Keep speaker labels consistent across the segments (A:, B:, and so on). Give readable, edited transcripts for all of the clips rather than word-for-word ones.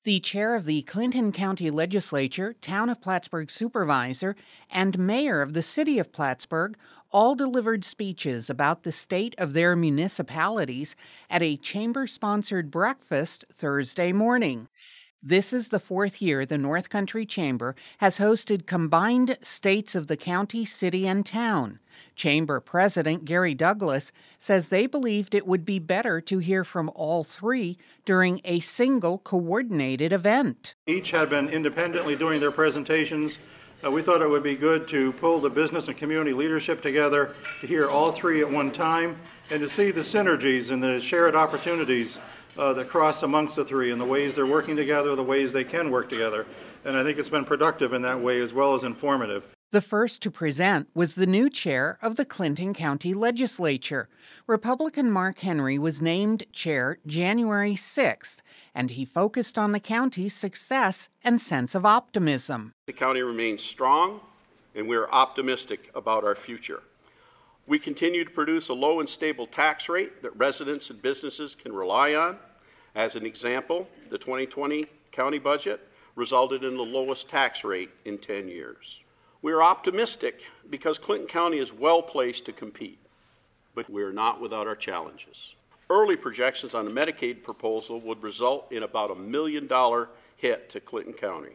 A: The chair of the Clinton County Legislature, Town of Plattsburgh Supervisor, and mayor of the city of Plattsburgh all delivered speeches about the state of their municipalities at a chamber-sponsored breakfast Thursday morning. This is the fourth year the North Country Chamber has hosted combined states of the county, city, and town. Chamber President Gary Douglas says they believed it would be better to hear from all three during a single coordinated event.
B: Each had been independently doing their presentations. We thought it would be good to pull the business and community leadership together, to hear all three at one time, and to see the synergies and the shared opportunities that cross amongst the three and the ways they're working together, the ways they can work together. And I think it's been productive in that way as well as informative.
A: The first to present was the new chair of the Clinton County Legislature. Republican Mark Henry was named chair January 6th, and he focused on the county's success and sense of optimism.
C: The county remains strong, and we are optimistic about our future. We continue to produce a low and stable tax rate that residents and businesses can rely on. As an example, the 2020 county budget resulted in the lowest tax rate in 10 years. We are optimistic because Clinton County is well placed to compete, but we are not without our challenges. Early projections on the Medicaid proposal would result in about $1 million hit to Clinton County.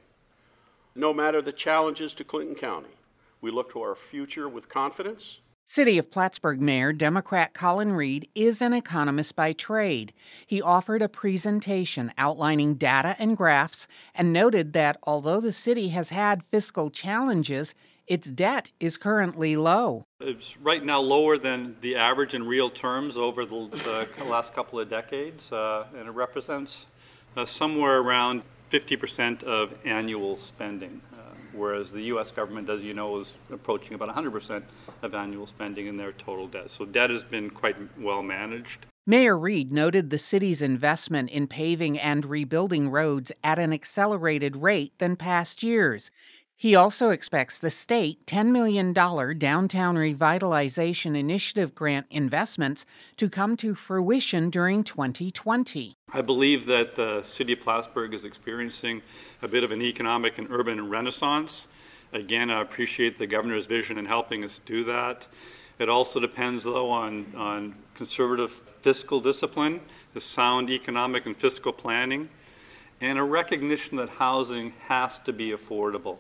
C: No matter the challenges to Clinton County, we look to our future with confidence.
A: City of Plattsburgh Mayor Democrat Colin Reed is an economist by trade. He offered a presentation outlining data and graphs and noted that although the city has had fiscal challenges, its debt is currently low.
D: It's right now lower than the average in real terms over the last couple of decades, and it represents somewhere around 50% of annual spending. Whereas the U.S. government, as you know, is approaching about 100% of annual spending in their total debt. So debt has been quite well managed.
A: Mayor Reed noted the city's investment in paving and rebuilding roads at an accelerated rate than past years. He also expects the state $10 million Downtown Revitalization Initiative grant investments to come to fruition during 2020.
D: I believe that the city of Plattsburgh is experiencing a bit of an economic and urban renaissance. Again, I appreciate the governor's vision in helping us do that. It also depends, though, on conservative fiscal discipline, the sound economic and fiscal planning, and a recognition that housing has to be affordable.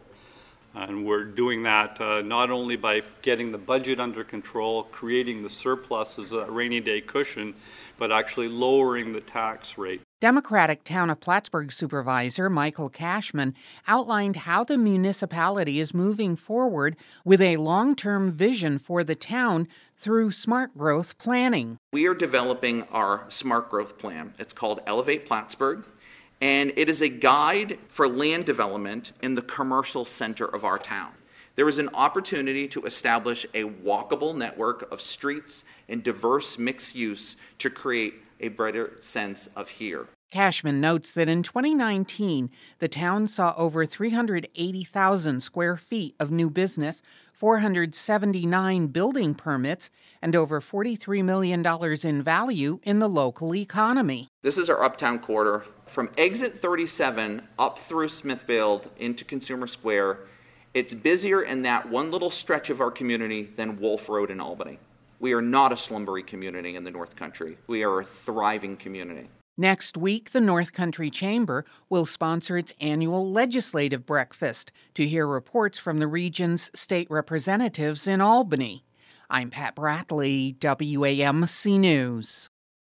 D: And we're doing that not only by getting the budget under control, creating the surpluses, a rainy day cushion, but actually lowering the tax rate.
A: Democratic Town of Plattsburgh Supervisor Michael Cashman outlined how the municipality is moving forward with a long-term vision for the town through smart growth planning.
E: We are developing our smart growth plan. It's called Elevate Plattsburgh. And it is a guide for land development in the commercial center of our town. There is an opportunity to establish a walkable network of streets and diverse mixed use to create a brighter sense of here.
A: Cashman notes that in 2019, the town saw over 380,000 square feet of new business, 479 building permits, and over $43 million in value in the local economy.
E: This is our uptown quarter. From exit 37 up through Smithfield into Consumer Square, it's busier in that one little stretch of our community than Wolf Road in Albany. We are not a slumbery community in the North Country. We are a thriving community.
A: Next week, the North Country Chamber will sponsor its annual legislative breakfast to hear reports from the region's state representatives in Albany. I'm Pat Bradley, WAMC News.